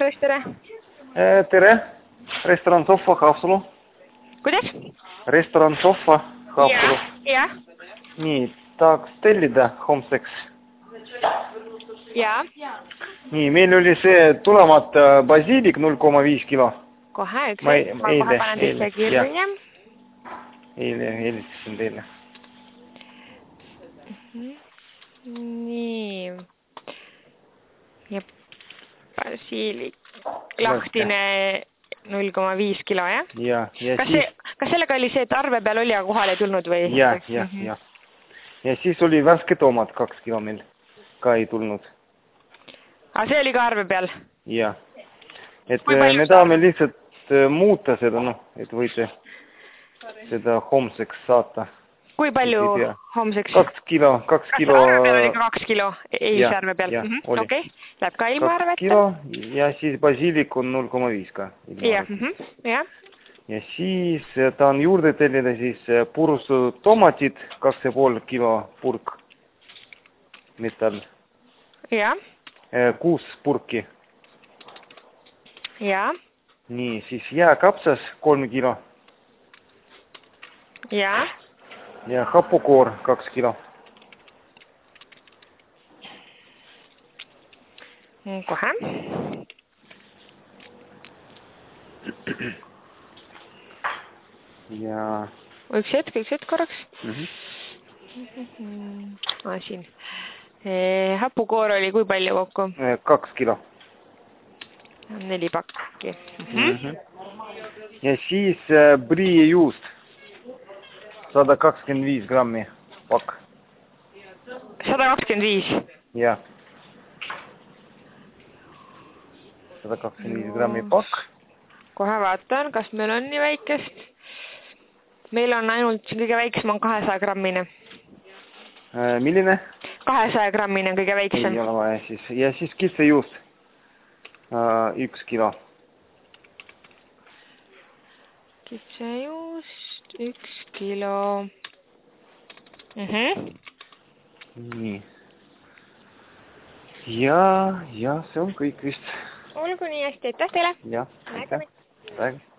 tere. Tere. Restoran Sohva, Haapsalu. Kuidas? Restoran Sohva, Haapsalu. Jah. Nii, tahaks tellida homseks. Jaa. Nii, meil oli see tulemata basiilik 0,5 kilo. Kohe üks. Ma kohe panen teisse kirja. Eile helistasin teile. Nii. Ja basiilik lahtine 0,5 kilo, jah? Ja kas sellega oli see, et arve peal oli, aga kohale ei tulnud või? Ja. Ja siis oli värske tomat 2 kilo meil. Ka ei tulnud. Aga see oli ka arve peal? Ja. Et me tahame lihtsalt muuta seda, et võite seda homseks saata. Kui palju homseks? 2 kilo. Kas arve peal oli ka 2 kilo eilse arve peal? Oli. Okei, läheb ka ilma arveta. 2 kilo ja siis basiilik on 0,5 ka. Jah. Ja siis tahan juurde tellida siis purustatud tomatid 2,5 kilo purk metall. Jah. 6 purki. Jah. Nii, siis jääkapsas 3 kilo. Jah. Ja hapukoor 2 kilo. Kohe. Ja... Üks hetk korraks. Siin. Hapukoor oli kui palju kokku? 2 kilo. 4 pakki. Ja siis priijuust 125 grammi pakk. 125? Jah. 125 grammi pakk. Kohe vaatan, kas meil on nii väikest. Meil on ainult kõige väiksem on 200 grammine. Milline? 200 grammine on kõige väiksem. Ei ole vaja siis. Ja siis kitsejuust 1 kilo. Kitsejuust 1 kilo. Nii. Ja see on kõik vist. Olgu nii hästi, aitäh teile. Jah, aitäh.